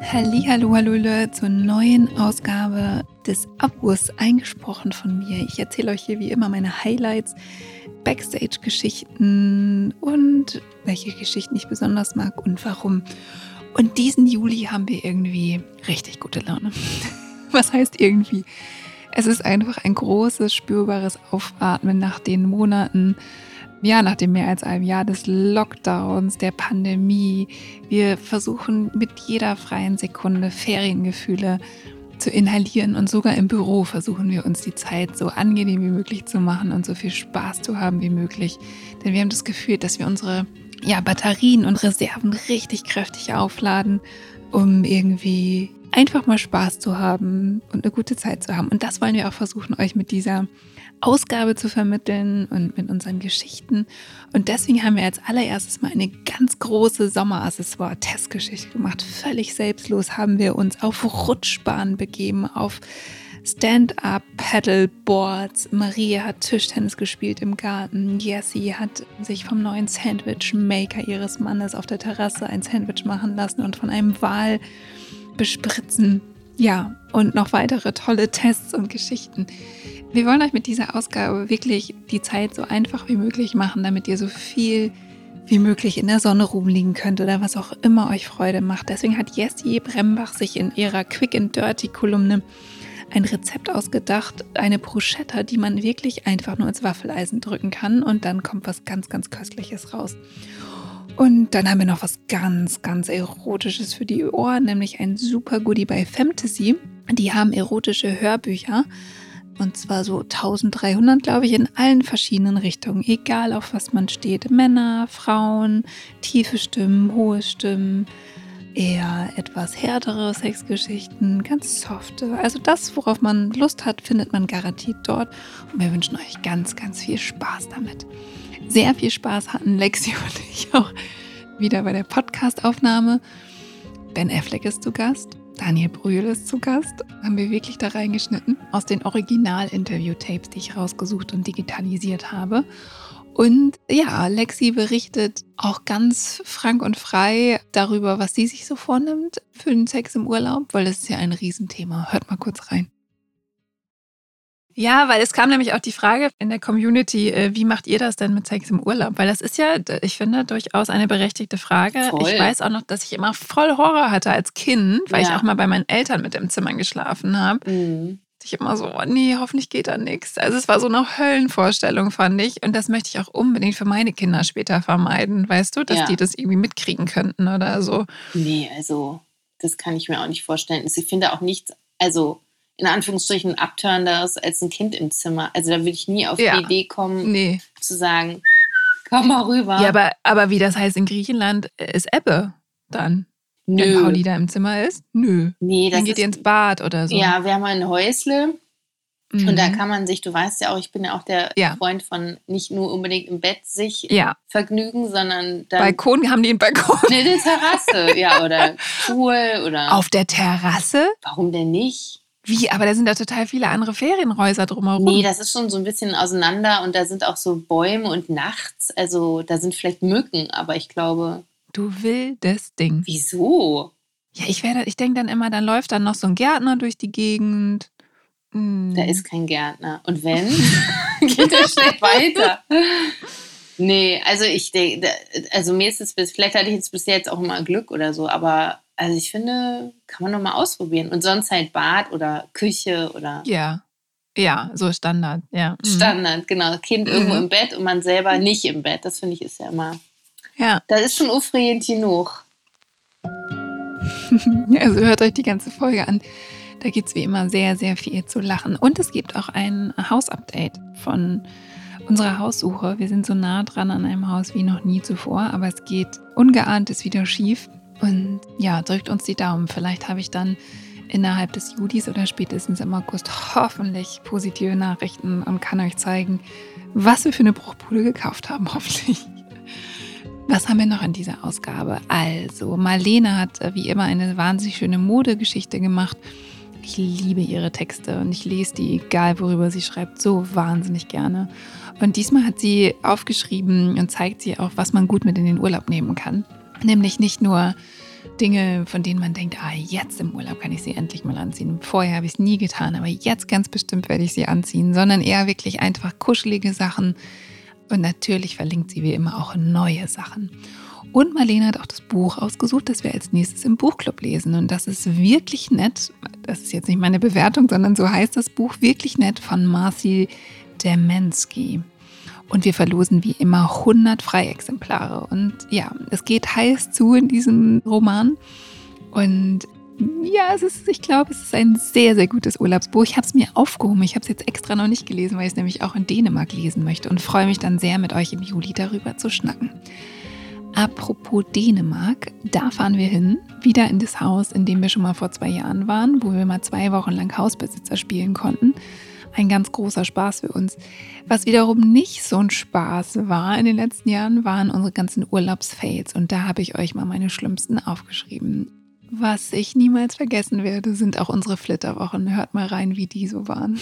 Hallihallo, hallöle zur neuen Ausgabe des Abos, eingesprochen von mir. Ich erzähle euch hier wie immer meine Highlights, Backstage-Geschichten und welche Geschichten ich besonders mag und warum. Und diesen Juli haben wir irgendwie richtig gute Laune. Was heißt irgendwie? Es ist einfach ein großes, spürbares Aufatmen nach den Monaten, nach dem mehr als einem Jahr des Lockdowns, der Pandemie. Wir versuchen mit jeder freien Sekunde Feriengefühle zu inhalieren und sogar im Büro versuchen wir uns die Zeit so angenehm wie möglich zu machen und so viel Spaß zu haben wie möglich. Denn wir haben das Gefühl, dass wir unsere Batterien und Reserven richtig kräftig aufladen, um irgendwie einfach mal Spaß zu haben und eine gute Zeit zu haben. Und das wollen wir auch versuchen, euch mit dieser Ausgabe zu vermitteln und mit unseren Geschichten. Und deswegen haben wir als allererstes mal eine ganz große Sommeraccessoire-Testgeschichte gemacht. Völlig selbstlos haben wir uns auf Rutschbahnen begeben, auf Stand-up-Paddleboards. Maria hat Tischtennis gespielt im Garten. Jessie hat sich vom neuen Sandwich-Maker ihres Mannes auf der Terrasse ein Sandwich machen lassen und von einem Wal bespritzen. Ja, und noch weitere tolle Tests und Geschichten. Wir wollen euch mit dieser Ausgabe wirklich die Zeit so einfach wie möglich machen, damit ihr so viel wie möglich in der Sonne rumliegen könnt oder was auch immer euch Freude macht. Deswegen hat Jessie Brembach sich in ihrer Quick and Dirty Kolumne ein Rezept ausgedacht, eine Bruschetta, die man wirklich einfach nur ins Waffeleisen drücken kann und dann kommt was ganz, ganz Köstliches raus. Und dann haben wir noch was ganz, ganz Erotisches für die Ohren, nämlich ein super Goodie bei Fantasy. Die haben erotische Hörbücher und zwar so 1300, glaube ich, in allen verschiedenen Richtungen, egal auf was man steht. Männer, Frauen, tiefe Stimmen, hohe Stimmen, eher etwas härtere Sexgeschichten, ganz softe. Also das, worauf man Lust hat, findet man garantiert dort. Und wir wünschen euch ganz, ganz viel Spaß damit. Sehr viel Spaß hatten Lexi und ich auch wieder bei der Podcast-Aufnahme. Ben Affleck ist zu Gast, Daniel Brühl ist zu Gast. Haben wir wirklich da reingeschnitten aus den Original-Interview-Tapes, die ich rausgesucht und digitalisiert habe. Und ja, Lexi berichtet auch ganz frank und frei darüber, was sie sich so vornimmt für den Sex im Urlaub, weil das ist ja ein Riesenthema. Hört mal kurz rein. Ja, weil es kam nämlich auch die Frage in der Community, wie macht ihr das denn mit Sex im Urlaub? Weil das ist ja, ich finde, durchaus eine berechtigte Frage. Voll. Ich weiß auch noch, dass ich immer voll Horror hatte als Kind, weil ich auch mal bei meinen Eltern mit im Zimmer geschlafen habe. Mhm. Ich immer so, oh nee, hoffentlich geht da nichts. Also es war so eine Höllenvorstellung, fand ich. Und das möchte ich auch unbedingt für meine Kinder später vermeiden, weißt du, dass die das irgendwie mitkriegen könnten oder so. Nee, also das kann ich mir auch nicht vorstellen. Ich finde auch nichts, also in Anführungsstrichen abturnenderes als ein Kind im Zimmer. Also da würde ich nie auf die Idee kommen, zu sagen, komm mal rüber. Ja, aber wie das heißt in Griechenland, ist Ebbe dann. Nö. Wenn Pauli da im Zimmer ist? Nö. Nee, das dann geht ihr ins Bad oder so. Ja, wir haben ein Häusle. Und da kann man sich, du weißt ja auch, ich bin ja auch der Freund von nicht nur unbedingt im Bett sich vergnügen, sondern dann... Balkon, haben die einen Balkon? Nee, eine Terrasse, oder Pool oder... Auf der Terrasse? Warum denn nicht? Wie? Aber da sind ja total viele andere Ferienhäuser drumherum. Nee, das ist schon so ein bisschen auseinander und da sind auch so Bäume und nachts, also da sind vielleicht Mücken, aber ich glaube... Du wildes Ding. Wieso? Ja, ich denke dann immer, dann läuft dann noch so ein Gärtner durch die Gegend. Da ist kein Gärtner. Und wenn, geht er schnell weiter. Nee, also ich denke, mir ist es vielleicht hatte ich jetzt bis jetzt auch immer Glück oder so, aber also ich finde, kann man doch mal ausprobieren. Und sonst halt Bad oder Küche oder... Ja, so Standard, ja. Standard, genau. Kind irgendwo im Bett und man selber nicht im Bett. Das finde ich ist ja immer... Ja. Das ist schon aufregend genug. Also hört euch die ganze Folge an. Da gibt es wie immer sehr, sehr viel zu lachen. Und es gibt auch ein Hausupdate von unserer Haussuche. Wir sind so nah dran an einem Haus wie noch nie zuvor, aber es geht ungeahntes wieder schief. Und ja, drückt uns die Daumen. Vielleicht habe ich dann innerhalb des Julis oder spätestens im August hoffentlich positive Nachrichten und kann euch zeigen, was wir für eine Bruchbude gekauft haben, hoffentlich. Was haben wir noch in dieser Ausgabe? Also, Marlene hat wie immer eine wahnsinnig schöne Modegeschichte gemacht. Ich liebe ihre Texte und ich lese die, egal worüber sie schreibt, so wahnsinnig gerne. Und diesmal hat sie aufgeschrieben und zeigt sie auch, was man gut mit in den Urlaub nehmen kann. Nämlich nicht nur Dinge, von denen man denkt, jetzt im Urlaub kann ich sie endlich mal anziehen. Vorher habe ich es nie getan, aber jetzt ganz bestimmt werde ich sie anziehen, sondern eher wirklich einfach kuschelige Sachen. Und natürlich verlinkt sie wie immer auch neue Sachen. Und Marlene hat auch das Buch ausgesucht, das wir als nächstes im Buchclub lesen. Und das ist wirklich nett. Das ist jetzt nicht meine Bewertung, sondern so heißt das Buch, wirklich nett, von Marcy Demensky. Und wir verlosen wie immer 100 Freiexemplare. Und ja, es geht heiß zu in diesem Roman. Und ja, ich glaube, es ist ein sehr, sehr gutes Urlaubsbuch. Ich habe es mir aufgehoben. Ich habe es jetzt extra noch nicht gelesen, weil ich es nämlich auch in Dänemark lesen möchte und freue mich dann sehr, mit euch im Juli darüber zu schnacken. Apropos Dänemark, da fahren wir hin, wieder in das Haus, in dem wir schon mal vor 2 Jahren waren, wo wir mal 2 Wochen lang Hausbesitzer spielen konnten. Ein ganz großer Spaß für uns. Was wiederum nicht so ein Spaß war in den letzten Jahren, waren unsere ganzen Urlaubsfails. Und da habe ich euch mal meine schlimmsten aufgeschrieben. Was ich niemals vergessen werde, sind auch unsere Flitterwochen. Hört mal rein, wie die so waren.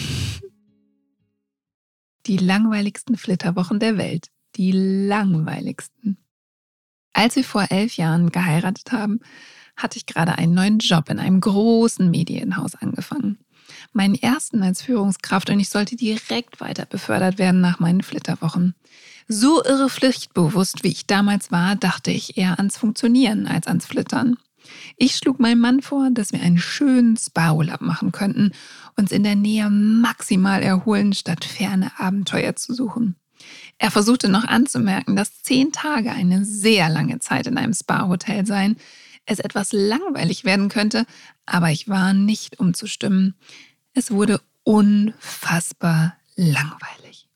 Die langweiligsten Flitterwochen der Welt. Die langweiligsten. Als wir vor 11 Jahren geheiratet haben, hatte ich gerade einen neuen Job in einem großen Medienhaus angefangen. Meinen ersten als Führungskraft, und ich sollte direkt weiter befördert werden nach meinen Flitterwochen. So irre pflichtbewusst, wie ich damals war, dachte ich eher ans Funktionieren als ans Flittern. Ich schlug meinem Mann vor, dass wir einen schönen Spa-Urlaub machen könnten, uns in der Nähe maximal erholen, statt ferne Abenteuer zu suchen. Er versuchte noch anzumerken, dass 10 Tage eine sehr lange Zeit in einem Spa-Hotel seien, es etwas langweilig werden könnte, aber ich war nicht umzustimmen. Es wurde unfassbar langweilig.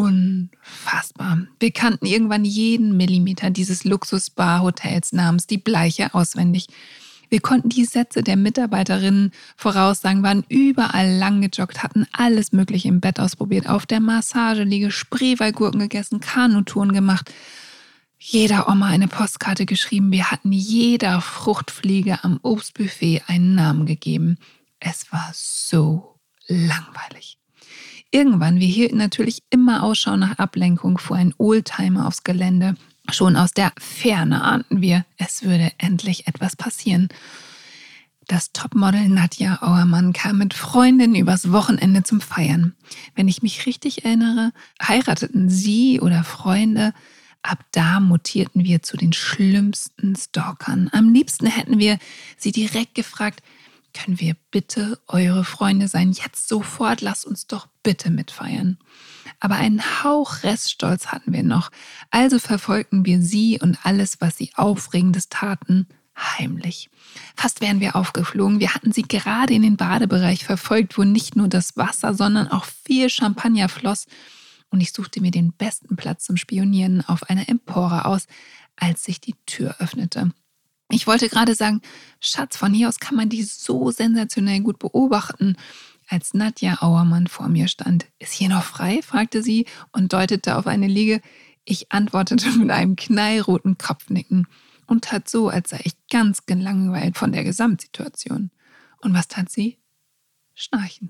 Unfassbar. Wir kannten irgendwann jeden Millimeter dieses Luxus-Spa-Hotels namens Die Bleiche auswendig. Wir konnten die Sätze der Mitarbeiterinnen voraussagen, waren überall lang gejoggt, hatten alles Mögliche im Bett ausprobiert, auf der Massageliege Spreewaldgurken gegessen, Kanutouren gemacht, jeder Oma eine Postkarte geschrieben. Wir hatten jeder Fruchtfliege am Obstbuffet einen Namen gegeben. Es war so langweilig. Irgendwann, wir hielten natürlich immer Ausschau nach Ablenkung, fuhr ein Oldtimer aufs Gelände. Schon aus der Ferne ahnten wir, es würde endlich etwas passieren. Das Topmodel Nadja Auermann kam mit Freundinnen übers Wochenende zum Feiern. Wenn ich mich richtig erinnere, heirateten sie oder Freunde. Ab da mutierten wir zu den schlimmsten Stalkern. Am liebsten hätten wir sie direkt gefragt, können wir bitte eure Freunde sein? Jetzt sofort, lasst uns doch bitte mitfeiern. Aber einen Hauch Reststolz hatten wir noch. Also verfolgten wir sie und alles, was sie Aufregendes taten, heimlich. Fast wären wir aufgeflogen. Wir hatten sie gerade in den Badebereich verfolgt, wo nicht nur das Wasser, sondern auch viel Champagner floss. Und ich suchte mir den besten Platz zum Spionieren auf einer Empore aus, als sich die Tür öffnete. Ich wollte gerade sagen, Schatz, von hier aus kann man die so sensationell gut beobachten. Als Nadja Auermann vor mir stand. Ist hier noch frei? Fragte sie und deutete auf eine Liege. Ich antwortete mit einem knallroten Kopfnicken und tat so, als sei ich ganz gelangweilt von der Gesamtsituation. Und was tat sie? Schnarchen.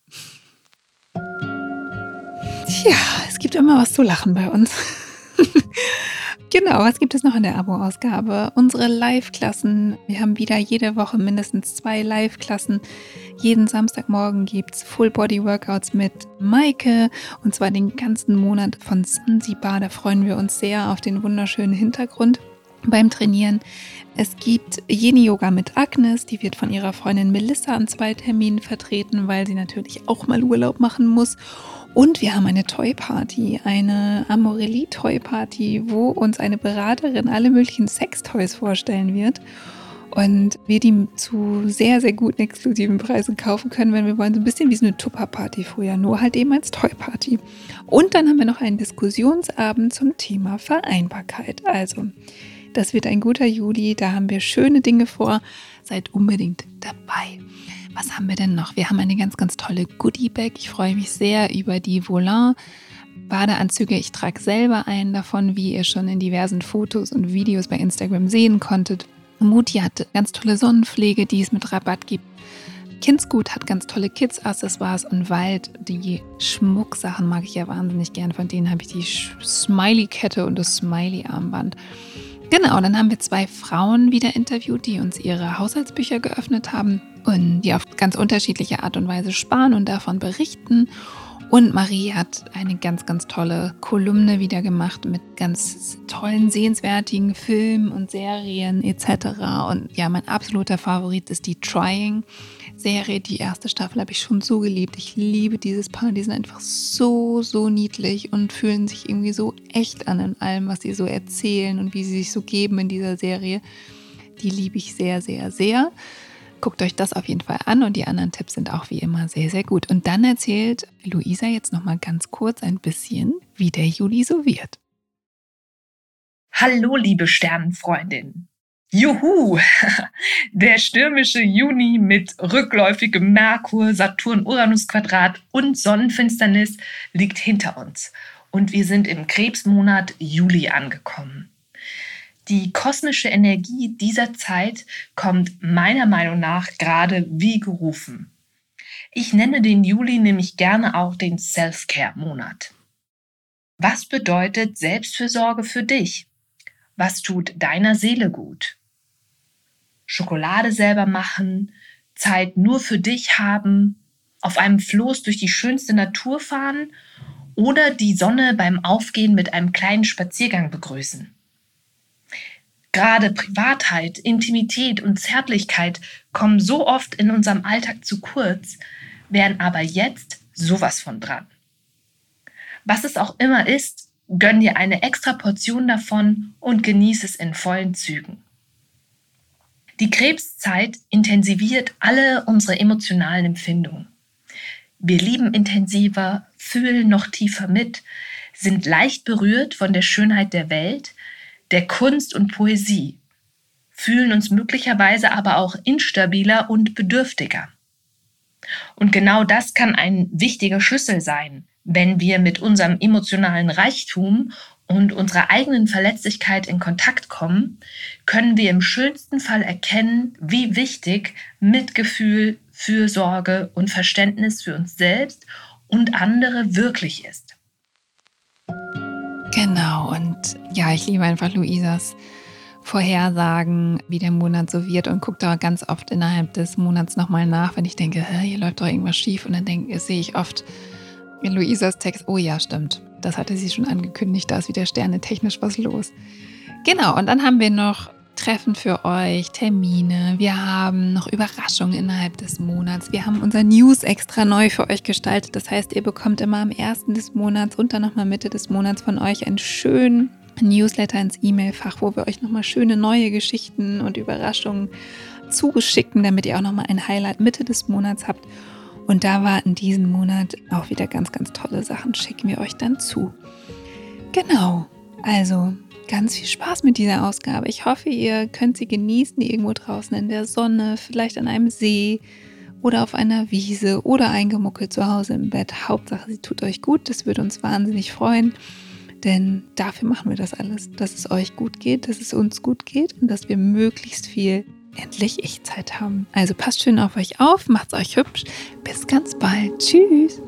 Tja, es gibt immer was zu lachen bei uns. Genau, was gibt es noch in der Abo-Ausgabe? Unsere Live-Klassen. Wir haben wieder jede Woche mindestens 2 Live-Klassen. Jeden Samstagmorgen gibt es Full-Body-Workouts mit Maike. Und zwar den ganzen Monat von Sansibar. Da freuen wir uns sehr auf den wunderschönen Hintergrund beim Trainieren. Es gibt Yin-Yoga mit Agnes. Die wird von ihrer Freundin Melissa an 2 Terminen vertreten, weil sie natürlich auch mal Urlaub machen muss. Und wir haben eine Toy-Party, eine Amorelie-Toy-Party, wo uns eine Beraterin alle möglichen Sextoys vorstellen wird und wir die zu sehr, sehr guten exklusiven Preisen kaufen können, wenn wir wollen. So ein bisschen wie so eine Tupper-Party früher, nur halt eben als Toy-Party. Und dann haben wir noch einen Diskussionsabend zum Thema Vereinbarkeit. Also, das wird ein guter Juli, da haben wir schöne Dinge vor. Seid unbedingt dabei. Was haben wir denn noch? Wir haben eine ganz, ganz tolle Goodie-Bag. Ich freue mich sehr über die Volant Badeanzüge. Ich trage selber einen davon, wie ihr schon in diversen Fotos und Videos bei Instagram sehen konntet. Mutti hat ganz tolle Sonnenpflege, die es mit Rabatt gibt. Kindsgut hat ganz tolle Kids-Accessoires und Wald. Die Schmucksachen mag ich ja wahnsinnig gern. Von denen habe ich die Smiley-Kette und das Smiley-Armband. Genau, dann haben wir 2 Frauen wieder interviewt, die uns ihre Haushaltsbücher geöffnet haben und die auf ganz unterschiedliche Art und Weise sparen und davon berichten. Und Marie hat eine ganz, ganz tolle Kolumne wieder gemacht mit ganz tollen, sehenswertigen Filmen und Serien etc. Und ja, mein absoluter Favorit ist die Trying-Serie. Die erste Staffel habe ich schon so geliebt. Ich liebe dieses Paar. Die sind einfach so, so niedlich und fühlen sich irgendwie so echt an in allem, was sie so erzählen und wie sie sich so geben in dieser Serie. Die liebe ich sehr, sehr, sehr. Guckt euch das auf jeden Fall an und die anderen Tipps sind auch wie immer sehr, sehr gut. Und dann erzählt Luisa jetzt nochmal ganz kurz ein bisschen, wie der Juli so wird. Hallo, liebe Sternenfreundin. Juhu! Der stürmische Juni mit rückläufigem Merkur, Saturn-Uranus-Quadrat und Sonnenfinsternis liegt hinter uns. Und wir sind im Krebsmonat Juli angekommen. Die kosmische Energie dieser Zeit kommt meiner Meinung nach gerade wie gerufen. Ich nenne den Juli nämlich gerne auch den Self-Care-Monat. Was bedeutet Selbstfürsorge für dich? Was tut deiner Seele gut? Schokolade selber machen, Zeit nur für dich haben, auf einem Floß durch die schönste Natur fahren oder die Sonne beim Aufgehen mit einem kleinen Spaziergang begrüßen. Gerade Privatheit, Intimität und Zärtlichkeit kommen so oft in unserem Alltag zu kurz, wären aber jetzt sowas von dran. Was es auch immer ist, gönn dir eine extra Portion davon und genieß es in vollen Zügen. Die Krebszeit intensiviert alle unsere emotionalen Empfindungen. Wir lieben intensiver, fühlen noch tiefer mit, sind leicht berührt von der Schönheit der Welt, der Kunst und Poesie, fühlen uns möglicherweise aber auch instabiler und bedürftiger. Und genau das kann ein wichtiger Schlüssel sein, wenn wir mit unserem emotionalen Reichtum und unserer eigenen Verletzlichkeit in Kontakt kommen, können wir im schönsten Fall erkennen, wie wichtig Mitgefühl, Fürsorge und Verständnis für uns selbst und andere wirklich ist. Genau, und ja, ich liebe einfach Luisas Vorhersagen, wie der Monat so wird und gucke da ganz oft innerhalb des Monats nochmal nach, wenn ich denke, hier läuft doch irgendwas schief und dann sehe ich oft in Luisas Text, oh ja, stimmt, das hatte sie schon angekündigt, da ist wieder sternetechnisch was los. Genau, und dann haben wir noch Treffen für euch, Termine, wir haben noch Überraschungen innerhalb des Monats, wir haben unser News extra neu für euch gestaltet, das heißt, ihr bekommt immer am 1. des Monats und dann nochmal Mitte des Monats von euch einen schönen Newsletter ins E-Mail-Fach, wo wir euch nochmal schöne neue Geschichten und Überraschungen zuschicken, damit ihr auch nochmal ein Highlight Mitte des Monats habt. Und da warten diesen Monat auch wieder ganz, ganz tolle Sachen, schicken wir euch dann zu. Genau, also ganz viel Spaß mit dieser Ausgabe. Ich hoffe, ihr könnt sie genießen, irgendwo draußen in der Sonne, vielleicht an einem See oder auf einer Wiese oder eingemuckelt zu Hause im Bett. Hauptsache, sie tut euch gut, das würde uns wahnsinnig freuen. Denn dafür machen wir das alles, dass es euch gut geht, dass es uns gut geht und dass wir möglichst viel endlich Ich-Zeit haben. Also passt schön auf euch auf, macht's euch hübsch. Bis ganz bald. Tschüss.